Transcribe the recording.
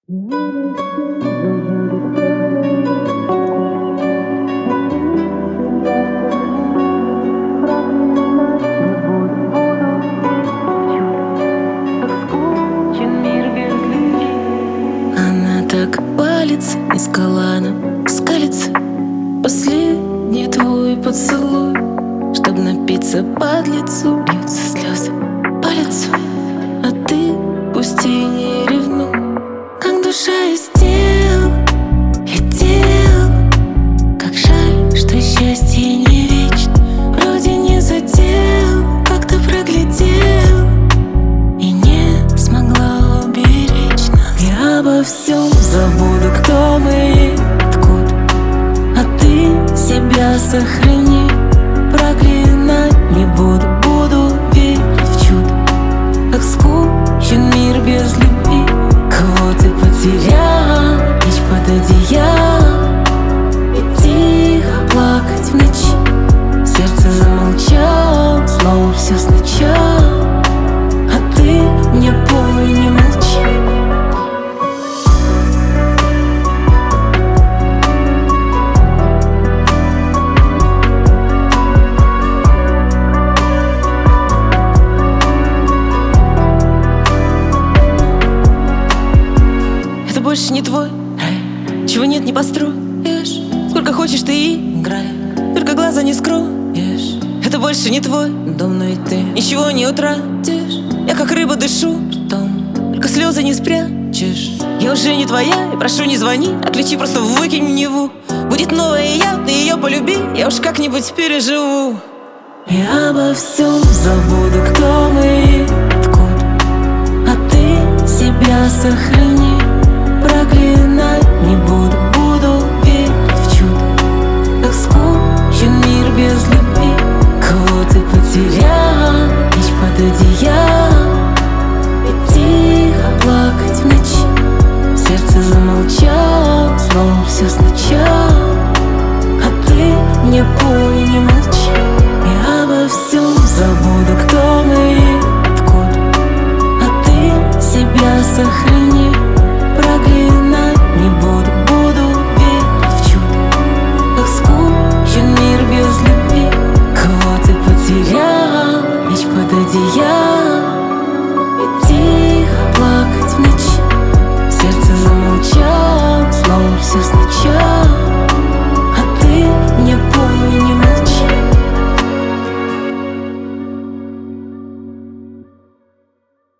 Она так палец из колана скалится. Последний твой поцелуй, чтоб напиться под лицу. Льются слезы по лицу, а ты пусти не ревнуй. Как душа из тел летел, как жаль, что счастье не вечно. Вроде не задел, как-то проглядел и не смогла уберечь нас. Я обо всем забуду, кто мы, откуда, а ты себя сохрани. Проклинать не буду, буду верить в чудо. Как скучен мир без любви. Кого ты потерял, лечь под одеялом и тихо плакать в ночи. Сердце замолчало, снова все сначала, а ты не пой, не молчи. Это больше не твой рай, чего нет, не построишь. Сколько хочешь, ты и играй, только глаза не скроешь. Это больше не твой дом, но и ты ничего не утратишь. Я как рыба дышу ртом, только слезы не спрячешь. Я уже не твоя, и прошу, не звони. Отключи, просто выкинь в Неву. Будет новая я, ты ее полюби, я уж как-нибудь переживу. Я обо всем забуду, кто мы, откуда, а ты себя сохрани. Проклинать не буду, буду верить в чудо. Как скучен мир без любви. Кого ты потерял, лечь под одеялом и тихо плакать в ночи. Сердце замолчало, снова все сначала, а ты не пой, не молчи. Я обо всем забуду, кто мы, откуда, а ты себя сохрани.